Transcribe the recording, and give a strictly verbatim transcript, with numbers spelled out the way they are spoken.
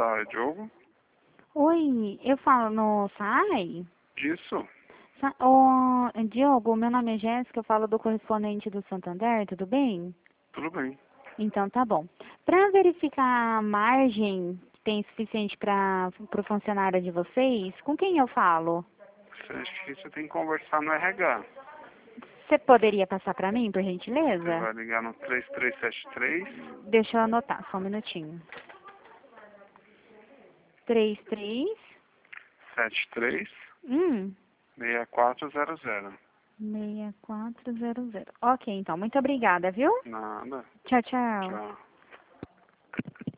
passar, é Diogo? Oi, eu falo no S A I? Isso. Sa Ô, Diogo, meu nome é Jéssica, eu falo do correspondente do Santander, tudo bem? Tudo bem. Então tá bom. Para verificar a margem que tem suficiente para o funcionário de vocês, com quem eu falo? Você acha que você tem que conversar no R H. Você poderia passar para mim, por Você gentileza? vai ligar no três três sete três, Deixa eu anotar, só um minutinho. Três, três, sete três, hum, seis quatro zero zero. seis quatro zero zero. Ok, então, muito obrigada, viu? Nada. Tchau, tchau. Tchau.